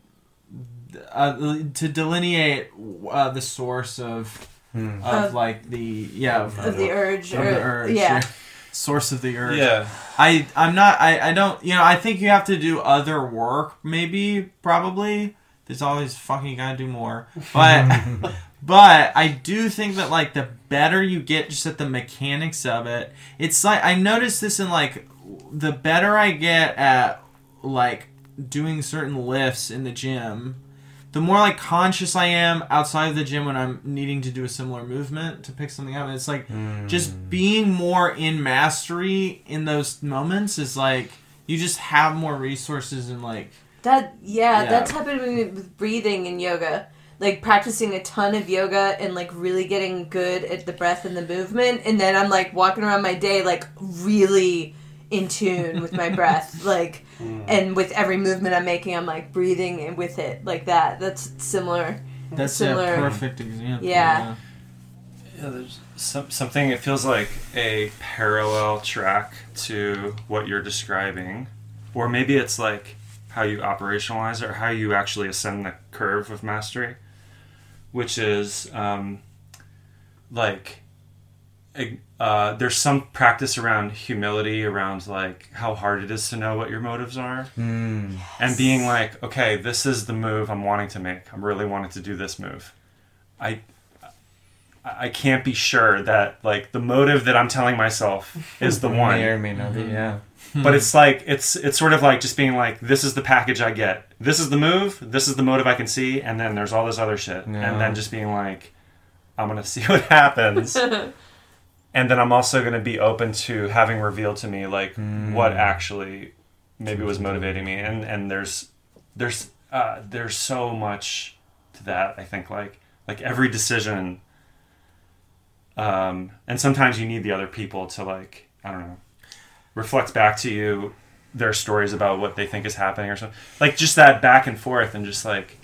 uh, to delineate uh, the source of Mm. of Of- like the yeah of, Of the urge. of or, the urge Yeah. source of the urge. Yeah. I I'm not I, I don't you know I think you have to do other work maybe probably. There's always fucking you gotta do more, but but I do think that like the better you get just at the mechanics of it, it's like I noticed this in like the better I get at like doing certain lifts in the gym, the more like conscious I am outside of the gym when I'm needing to do a similar movement to pick something up. And it's like Mm. just being more in mastery in those moments is like you just have more resources and like That yeah, Yeah. that's happened to me with breathing in yoga. Like practicing a ton of yoga and like really getting good at the breath and the movement, and then I'm like walking around my day like really in tune with my breath, like, and with every movement I'm making, I'm like breathing with it like that. That's similar. that's Similar. a perfect example. Yeah. Yeah, there's some, something, it feels like a parallel track to what you're describing. Or maybe it's like how you operationalize it or how you actually ascend the curve of mastery. Which is, um, like, uh, there's some practice around humility, around like how hard it is to know what your motives are. Mm. And being like, okay, this is the move I'm wanting to make. I'm really wanting to do this move. I I can't be sure that like the motive that I'm telling myself is the one. May or may not be, yeah. But it's like it's it's sort of like just being like, this is the package I get. This is the move, this is the motive I can see, and then there's all this other shit. Yeah. And then just being like, I'm gonna see what happens. And then I'm also gonna be open to having revealed to me like Mm. what actually maybe was motivating me. And and there's there's uh, there's so much to that, I think, like like every decision um, and sometimes you need the other people to like, I don't know, reflect back to you their stories about what they think is happening or something. Like just that back and forth and just like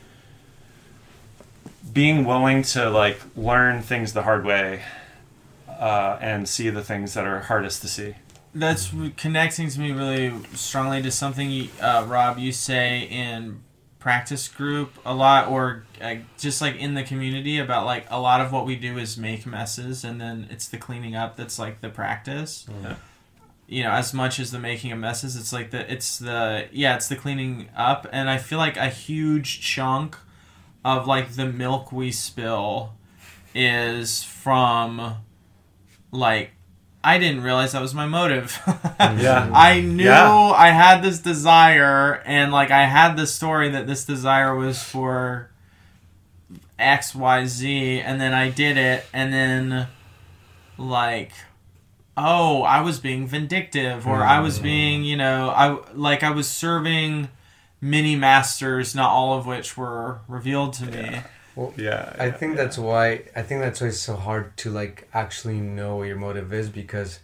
being willing to like learn things the hard way uh, and see the things that are hardest to see. That's connecting to me really strongly to something, you, uh, Rob, you say in practice group a lot, or uh, just like in the community about like a lot of what we do is make messes, and then it's the cleaning up that's like the practice. Yeah. You know, as much as the making of messes, it's like the it's the yeah, it's the cleaning up, and I feel like a huge chunk of like the milk we spill is from like, I didn't realize that was my motive. Yeah. I knew Yeah. I had this desire, and like I had this story that this desire was for X, Y, Z, and then I did it, and then like, oh, I was being vindictive, or I was being, you know, I like I was serving many masters, not all of which were revealed to me. Well, Yeah. I yeah, think yeah. that's why I think that's why it's so hard to like actually know what your motive is, because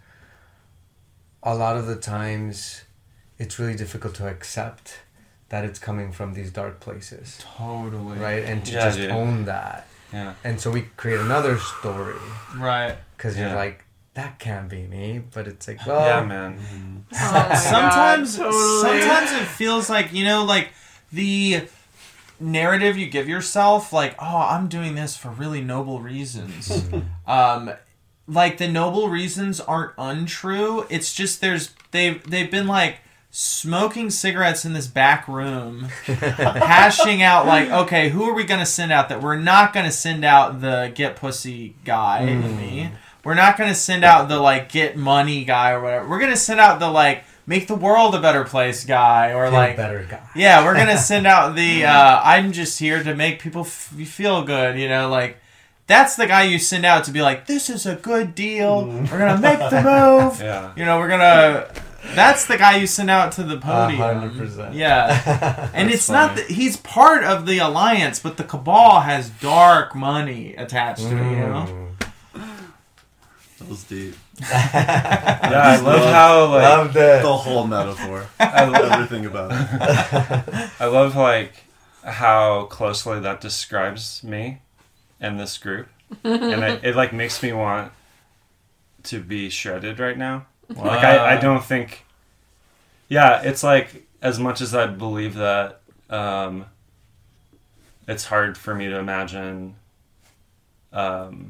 a lot of the times it's really difficult to accept that it's coming from these dark places, Totally. right? And to Yeah, just dude. own that. Yeah. And so we create another story Right. because Yeah. you're like, that can't be me, but it's like, well, Yeah, man. Oh my God, sometimes totally. sometimes it feels like, you know, like the narrative you give yourself, like, oh, I'm doing this for really noble reasons. um like the noble reasons aren't untrue. It's just there's they've they've been like smoking cigarettes in this back room, hashing out like, okay, who are we gonna send out? That we're not gonna send out the get pussy guy to me. We're not gonna send out the like get money guy or whatever. We're gonna send out the like make the world a better place guy, or feel like better guy. yeah, we're gonna send out the uh, I'm just here to make people f- feel good, you know, like that's the guy you send out to be like, this is a good deal. We're gonna make the move. Yeah. You know, we're gonna That's the guy you sent out to the podium. A hundred percent. Yeah. And That's it's not funny. that he's part of the alliance, but the Cabal has dark money attached to it, you know? Mm. That was deep. Yeah, I love how like Loved it. The whole metaphor. I love everything about it. I love like how closely that describes me and this group, and it, it like makes me want to be shredded right now. Like I, I don't think. Yeah, it's like as much as I believe that, um, it's hard for me to imagine. Um,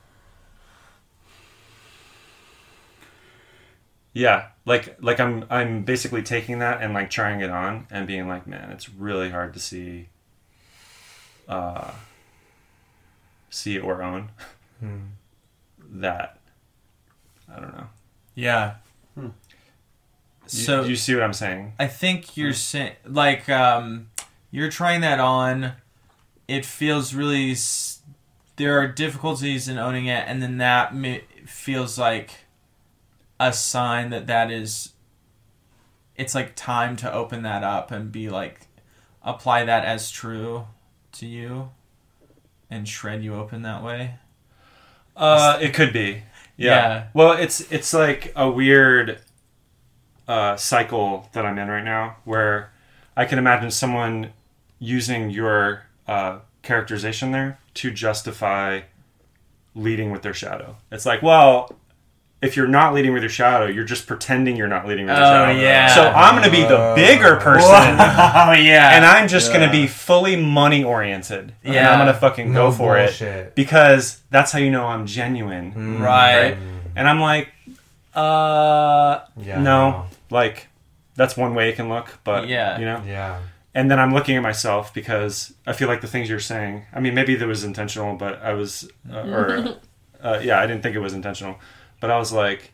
Yeah, like like I'm I'm basically taking that and like trying it on and being like, man, it's really hard to see, uh, see or own Hmm. that. I don't know. Yeah. Hmm. You, So you see what I'm saying? I think you're saying, like, um, you're trying that on. It feels really. S- there are difficulties in owning it, and then that mi- feels like a sign that that is. It's like time to open that up and be like, apply that as true to you, and shred you open that way. Uh, it could be. Yeah. Yeah. Well, it's it's like a weird uh, cycle that I'm in right now, where I can imagine someone using your uh, characterization there to justify leading with their shadow. It's like, well, if you're not leading with your shadow, you're just pretending you're not leading with your Oh, shadow. yeah. So I'm going to be the bigger person. Oh yeah. And I'm just Yeah. going to be fully money oriented. And Yeah. I'm going to fucking No go for it. bullshit. Because that's how you know I'm genuine. Mm. Right. And I'm like, uh, Yeah. no. Like, that's one way it can look, but, Yeah. you know? Yeah. And then I'm looking at myself because I feel like the things you're saying, I mean, maybe that was intentional, but I was, uh, or, uh, yeah, I didn't think it was intentional. But I was like,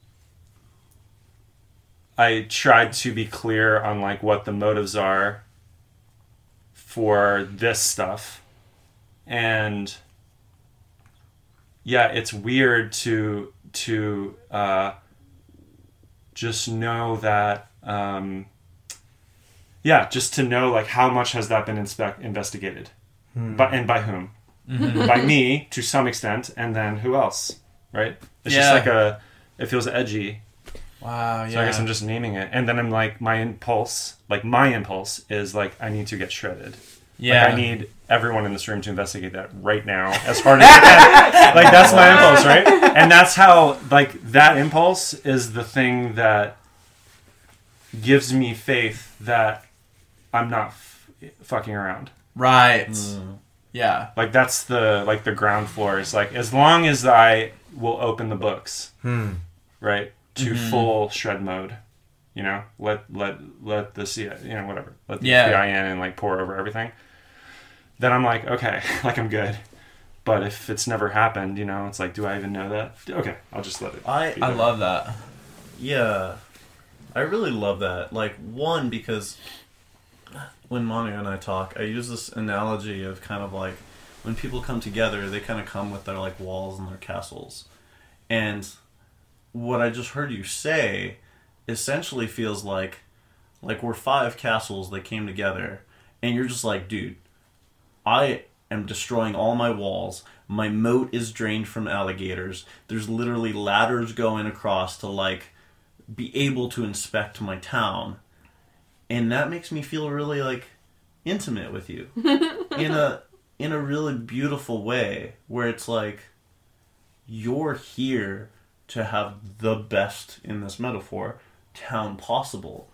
I tried to be clear on, like, what the motives are for this stuff. And, yeah, it's weird to, to, uh, just know that, um, yeah, just to know, like, how much has that been inspe- investigated? Hmm. By, and by whom? Mhm. By me, to some extent, and then who else? Right? It's Yeah. just like a, it feels edgy. Wow. Yeah. So I guess I'm just naming it. And then I'm like, my impulse, like, my impulse is, like, I need to get shredded. Yeah. Like, I need everyone in this room to investigate that right now as hard as I can. Like, that's my impulse, right? And that's how, like, that impulse is the thing that gives me faith that I'm not f- fucking around. Right. Mm. Yeah. Like, that's the, like, the ground floor. It's like, as long as I will open the books, Hmm. right, to Mhm. full shred mode, you know, let, let, let the C I, you know, whatever, let the Yeah. F B I in and, like, pour over everything, then I'm like, okay, like, I'm good. But if it's never happened, you know, it's like, do I even know that? Okay, I'll just let it. I be I there. love that. Yeah, I really love that. Like, one, because when Monica and I talk, I use this analogy of kind of like when people come together, they kind of come with their like walls and their castles. And what I just heard you say essentially feels like like we're five castles that came together, and you're just like, dude, I am destroying all my walls. My moat is drained from alligators. There's literally ladders going across to like be able to inspect my town. And that makes me feel really like intimate with you in a in a really beautiful way, where it's like you're here to have the best, in this metaphor, town possible.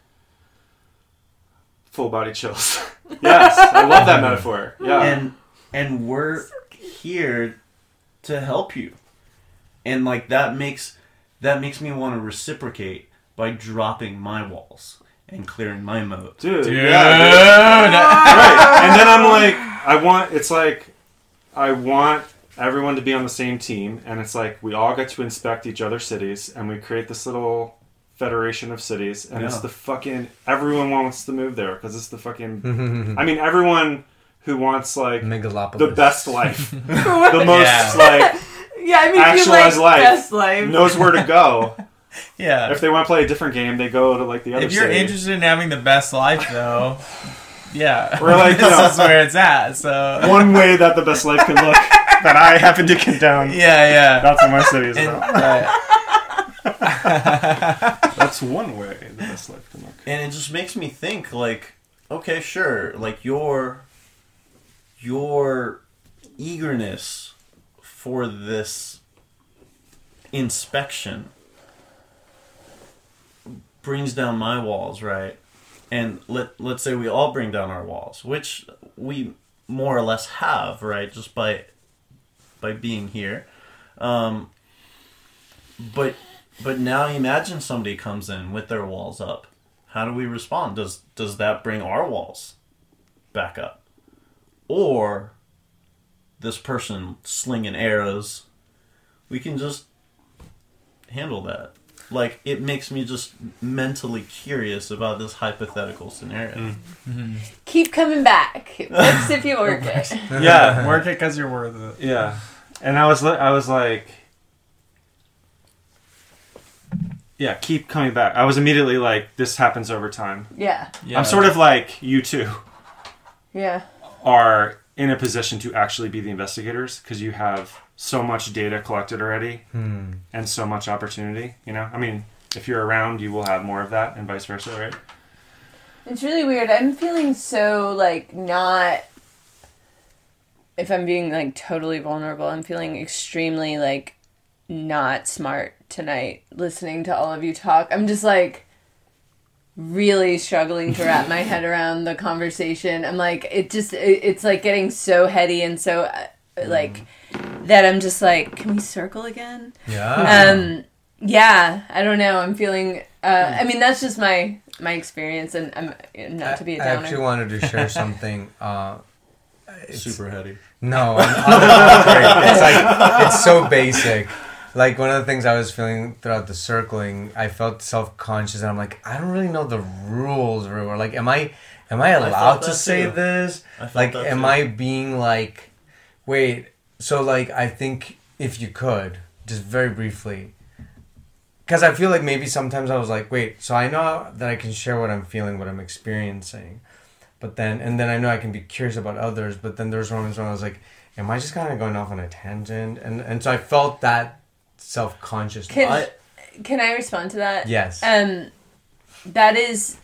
Full body chills. Yes, I love that metaphor. Yeah. And and we're here to help you. And like that makes that makes me want to reciprocate by dropping my walls and clearing my moat. Dude, Dude. yeah, dude. Right. And then I'm like, I want, it's like, I want everyone to be on the same team, and it's like, we all get to inspect each other's cities, and we create this little federation of cities, and it's Yeah. the fucking, everyone wants to move there, because it's the fucking, I mean, everyone who wants, like, Megalopolis. the best life, For the what? most, Yeah. like, Yeah, I mean, if you like actualized life, best life. knows where to go. Yeah. If they want to play a different game, they go to like the other If you're stage. interested in having the best life, though, yeah, Or like, you this know, is where it's at. So one way that the best life can look that I happen to condone. yeah, yeah. That's what my city is And- about. right. That's one way the best life can look. And it just makes me think, like, okay, sure, like your your eagerness for this inspection brings down my walls, right? And let let's say we all bring down our walls, which we more or less have, right? Just by by being here. Um, but but now imagine somebody comes in with their walls up. How do we respond? Does does that bring our walls back up? Or this person slinging arrows, we can just handle that. Like, it makes me just mentally curious about this hypothetical scenario. Mm. Keep coming back. It works if you work it. Yeah, Work it because you're worth it. yeah. And I was li- I was like, yeah, keep coming back. I was immediately like, this happens over time. Yeah. Yeah. I'm sort of like you two Yeah. are in a position to actually be the investigators because you have so much data collected already Hmm. and so much opportunity. You know, I mean, if you're around, you will have more of that, and vice versa, right? It's really weird. I'm feeling so, like, not... If I'm being, like, totally vulnerable, I'm feeling extremely, like, not smart tonight listening to all of you talk. I'm just, like, really struggling to wrap my head around the conversation. I'm, like, it just... It, it's, like, getting so heady and so, uh, like... that I'm just, like, can we circle again? Yeah. Um, yeah, I don't know. I'm feeling... Uh, I mean, that's just my... my experience, and I'm not to be a I downer. actually wanted to share something. Uh, it's, Super heady. No, I'm, I'm, it's like it's so basic. Like, one of the things I was feeling throughout the circling, I felt self conscious, and I'm like, I don't really know the rules very well. Like, am I am I felt allowed to that say too. this? I felt Like, that am too. I being like, wait? So, like, I think if you could just very briefly. Because I feel like maybe sometimes I was like, wait, so I know that I can share what I'm feeling, what I'm experiencing. But then, and then I know I can be curious about others, but then there's moments when I was like, am I just kind of going off on a tangent? And and so I felt that self-consciousness. Can, I- can I respond to that? Yes. Um, that is,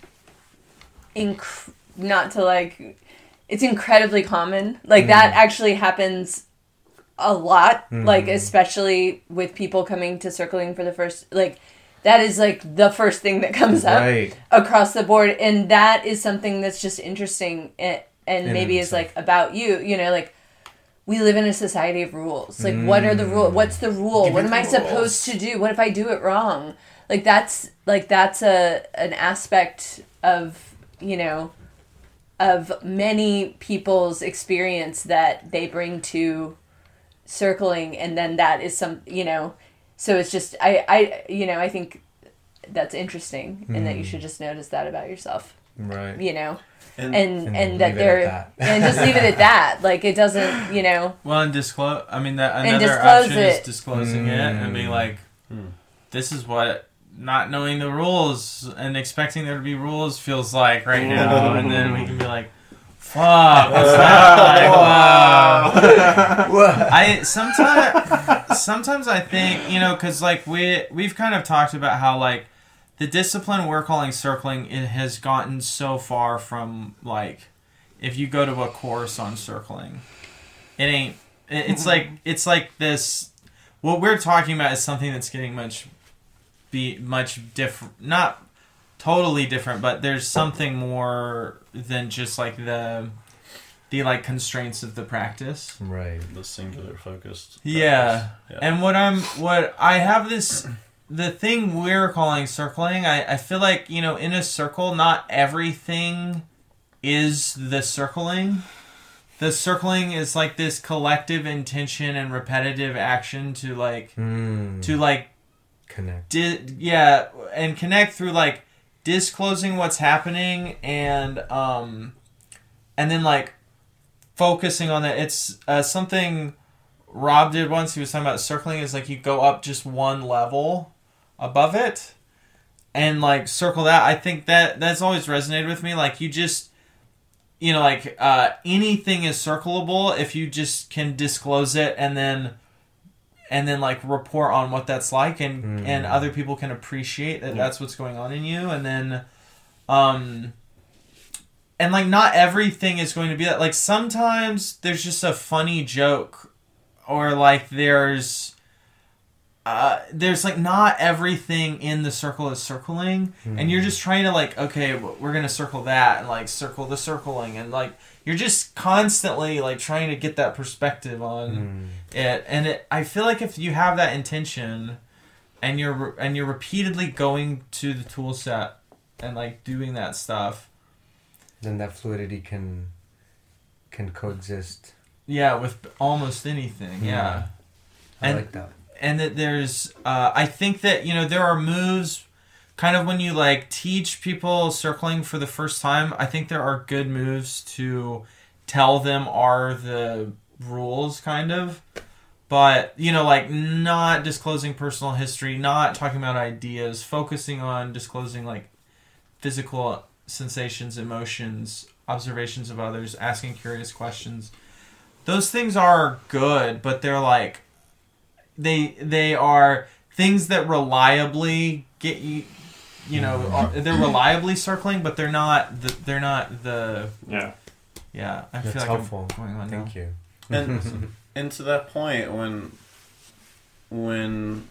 inc- not to like, it's incredibly common. Like, that actually happens a lot, Mm. like, especially with people coming to circling for the first, like, that is, like, the first thing that comes up Right. across the board, and that is something that's just interesting, and, and In maybe is, itself. like, about you, you know, like, we live in a society of rules. Like, what are the rule? What's the rule? Give What me am I the supposed rules. to do? What if I do it wrong? Like, that's, like, that's a, an aspect of, you know, of many people's experience that they bring to circling, and then that is some, you know, so it's just, I, I, you know, I think that's interesting, and that you should just notice that about yourself, Right. you know, And, and, and, And that leave it they're, at that. and just leave it at that, like, it doesn't, you know, Well, and disclose. I mean, that And another disclose option it. is disclosing it and being Mm. like, Hmm. "This is what not knowing the rules and expecting there to be rules feels like right now," and then we can be like, "Fuck, what's that like? Wow." I sometimes, sometimes I think, you know, because like we we've kind of talked about how like the discipline we're calling circling, it has gotten so far from like if you go to a course on circling, it ain't. it- It's like it's like this. What we're talking about is something that's getting much, be much different. Not totally different, but there's something more than just like the, the like constraints of the practice. Right. the singular focused. Yeah. practice. And what I'm, what I have this, the thing we're calling circling, I, I feel like, you know, in a circle, not everything is the circling. The circling is like this collective intention and repetitive action to like, Mm. to like, Connect. di- yeah, and connect through like disclosing what's happening and, um, and then like focusing on that. It's uh, something Rob did once. He was talking about circling is like you go up just one level above it and like circle that. I think that that's always resonated with me. Like you just, you know, like uh, anything is circleable if you just can disclose it and then and then like report on what that's like, and mm. and other people can appreciate that yeah. that's what's going on in you, and then um and like not everything is going to be that. Like sometimes there's just a funny joke, or like there's uh there's like not everything in the circle is circling, mm. and you're just trying to like, okay, we're gonna circle that and like circle the circling, and like you're just constantly like trying to get that perspective on mm. it. And it, I feel like if you have that intention and you're and you're repeatedly going to the tool set and like doing that stuff, then that fluidity can can coexist. Yeah, with almost anything. Yeah, yeah. I and, like that. And that there's, uh, I think that, you know, there are moves, kind of when you like teach people circling for the first time, I think there are good moves to tell them are the rules, kind of. But, you know, like not disclosing personal history, not talking about ideas, focusing on disclosing like physical sensations, emotions, observations of others, asking curious questions. Those things are good, but they're like, they they are things that reliably get you, you know, are, they're reliably circling, but they're not the, they're not the yeah yeah. I That's feel like helpful. I'm going on Thank now. you. And and to that point, when when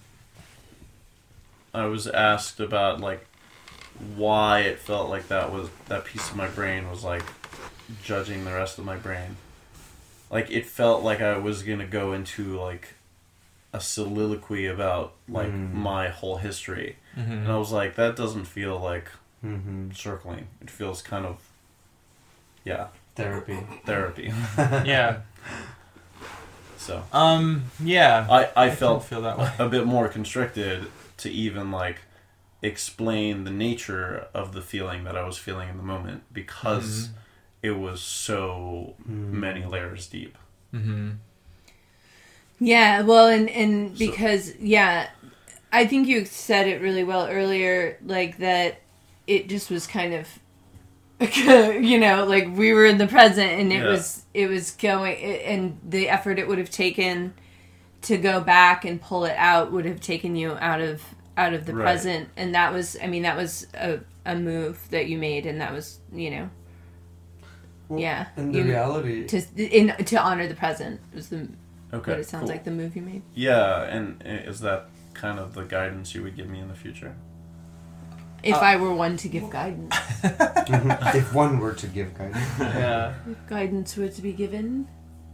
I was asked about like why it felt like that was that piece of my brain was like judging the rest of my brain, like it felt like I was gonna go into like a soliloquy about like mm. my whole history, mm-hmm. and I was like, that doesn't feel like mm-hmm. circling. It feels kind of yeah therapy therapy yeah. So um yeah I, I, I felt feel that way. a bit more constricted to even like explain the nature of the feeling that I was feeling in the moment, because mm-hmm. it was so mm. many layers deep. Mm-hmm. Yeah, well, and, and because, so. yeah, I think you said it really well earlier, like that it just was kind of, you know, like we were in the present and it yeah. was, it was going, and the effort it would have taken to go back and pull it out would have taken you out of, out of the right. present. And that was, I mean, that was a, a move that you made, and that was, you know, well, yeah. And the you, reality... To, in, to honor the present was the... Okay, what it sounds cool. like the move you made. Yeah, and is that kind of the guidance you would give me in the future? If uh, I were one to give guidance. If one were to give guidance. Yeah. If guidance were to be given.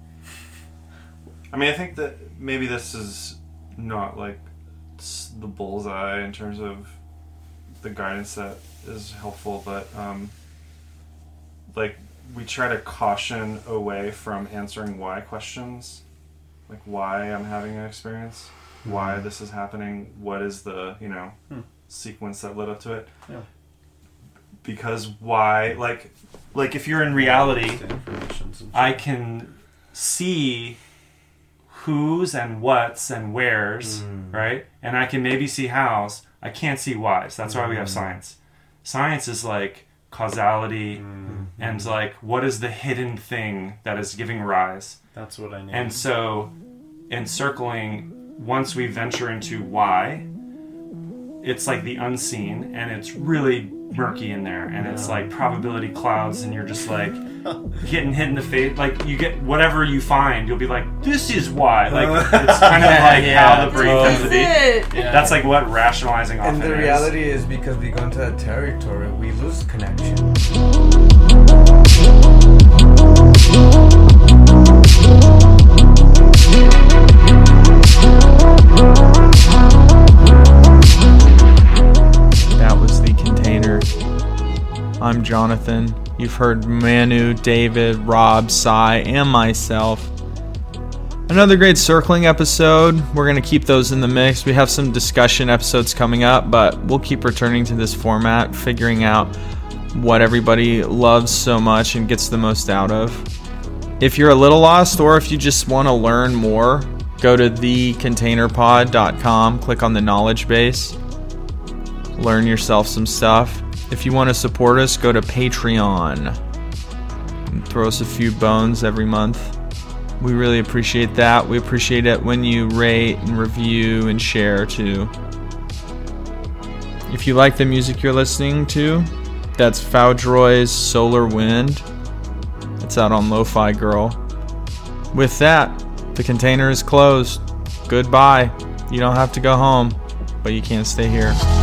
I mean, I think that maybe this is not like the bullseye in terms of the guidance that is helpful, but um, like we try to caution away from answering why questions. Like why I'm having an experience, mm-hmm. why this is happening, what is the, you know, hmm. sequence that led up to it. Yeah. Because why, like, like if you're in reality, I can see who's and what's and where's, mm. right? And I can maybe see how's. I can't see why's. That's mm. why we have science. Science is like causality mm. and like what is the hidden thing that is giving rise. That's what I need. And so, in circling, once we venture into why, it's like the unseen, and it's really murky in there, and it's like probability clouds, and you're just like getting hit in the face. Like you get whatever you find, you'll be like, "This is why." Like it's kind of like yeah, how the brain tends to be. Yeah. That's like what rationalizing often is. And the is. reality is, because we go into that territory, we lose connection. That was The Container. I'm Jonathan. You've heard Manu, David, Rob, Sai, and myself. Another great circling episode. We're going to keep those in the mix. We have some discussion episodes coming up, but we'll keep returning to this format, figuring out what everybody loves so much and gets the most out of. If you're a little lost, or if you just want to learn more go to the container pod dot com, click on the knowledge base, learn yourself some stuff. If you want to support us, go to Patreon and throw us a few bones every month. We really appreciate that. We appreciate it when you rate and review and share too. If you like the music you're listening to, that's Foudroy's Solar Wind. It's out on Lo-Fi Girl. With that, the container is closed. Goodbye. You don't have to go home, but you can't stay here.